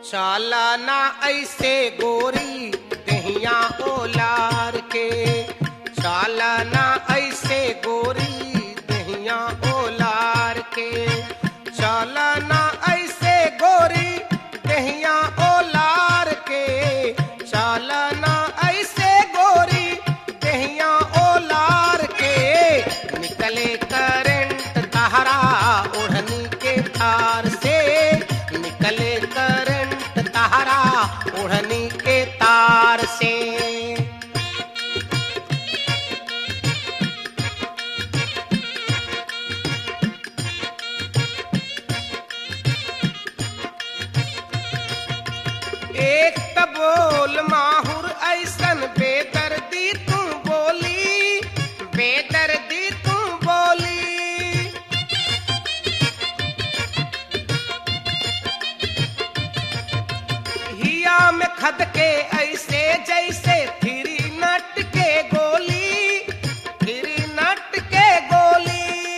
चालाना ऐसे गोरी दहिया ओलार के, चालाना ऐसे गोरी दहिया ओलार के, चालाना ऐसे गोरी दहिया ओलार के, चालाना ऐसे गोरी दहिया ओलार के, निकले करंट तहरा ओढ़नी के तार से, निकले करंट तहरा ओढ़नी के तार से। एक त बोल माहुर ऐसन बेदर्दी तू बोली, बेदर्दी तू बोली, हिया में खद के ऐसे जैसे थिरी नट के गोली, थिरी नट के गोली,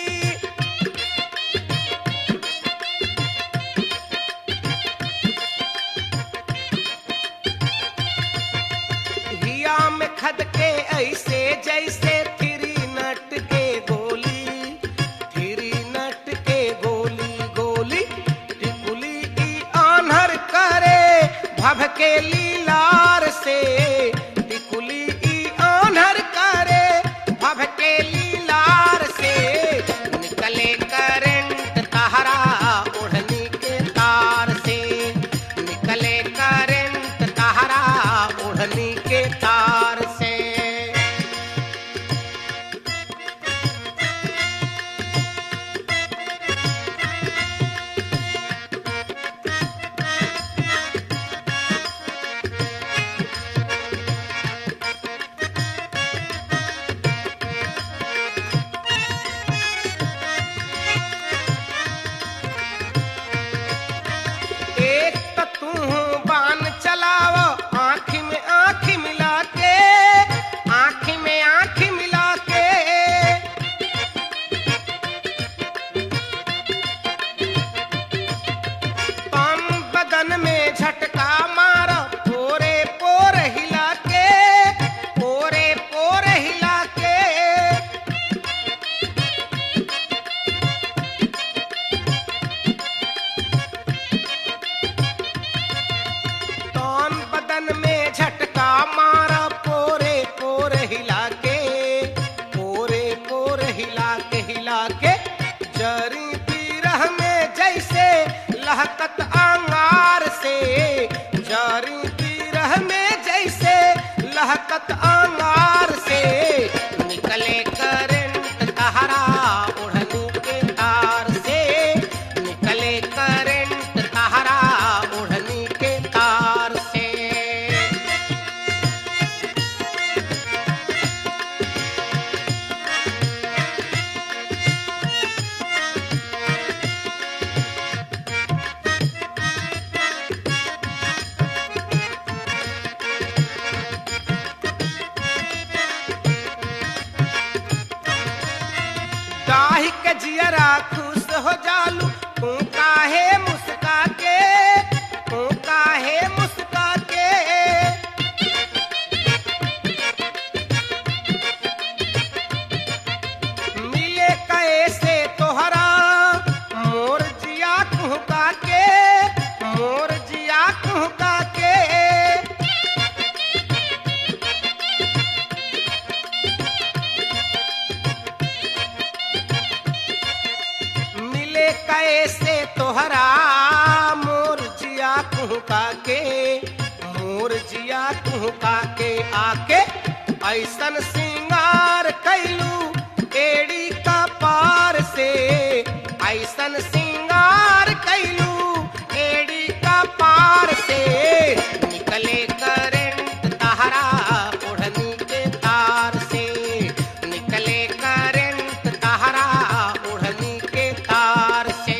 हिया में खद के ऐसे जैसे थिरी नट के गोली, थिरी नट के गोली, गोली टिकुली की आन्हर करे भभके लीलार से, टिकुली की आन्हर करे भभके लीलार से, निकले करंट तहरा ओढ़नी के तार से, निकले करंट तहरा ओढ़नी के तार से। एक त तू बान चलाव आँखी में आँखी मिला के, आँखी में आँखी मिला के, तन बदन में झटका मार पोरे पोर हिला के, पोरे पोर हिला के, तन बदन में झटका मारा पोरे पोर हिला के, पोरे पोर हिला के, हिला के, जरी बिरह में जैसे लहकत अंगार से, जरी बिरह में जैसे लहकत अंगार से, निकले करंट तहरा ओढ़नी के तार से, निकले करंट तहरा ओढ़नी के तार से। दाही के जियरा खुश हो जालू तू काहे मुस्का के, तू काहे मुस्का के, मिले कैसे तोहरा मोर जिया कुहका के, मोर जिया कुहका के, मिले कैसे तोहरा मोर जिया कुहका के, मोर जिया कुहका के, आके ऐसन सिंगार कैलू एड़ी का पार से, ऐसन सिंगार कैलू एड़ी का पार से, निकले करंट तहरा ओढ़नी के तार से, निकले करंट तहरा ओढ़नी के तार से।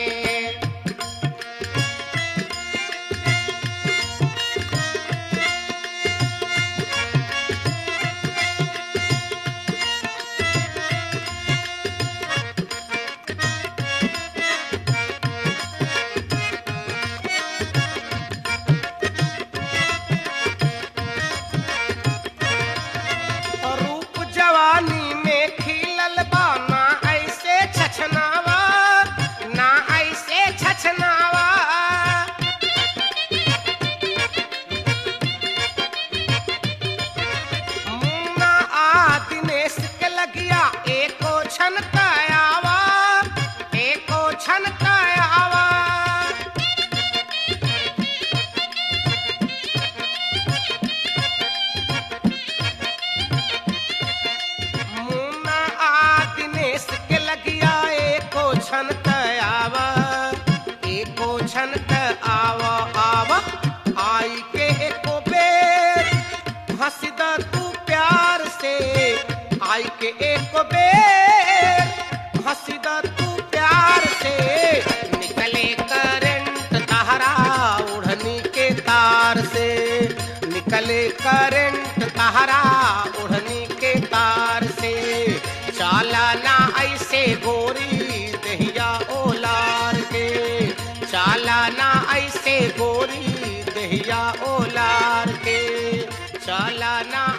करंट तहरा ओढ़नी के तार से। चालाना ऐसे गोरी दहिया ओलार के, चालाना ऐसे गोरी दहिया ओलार के, चालाना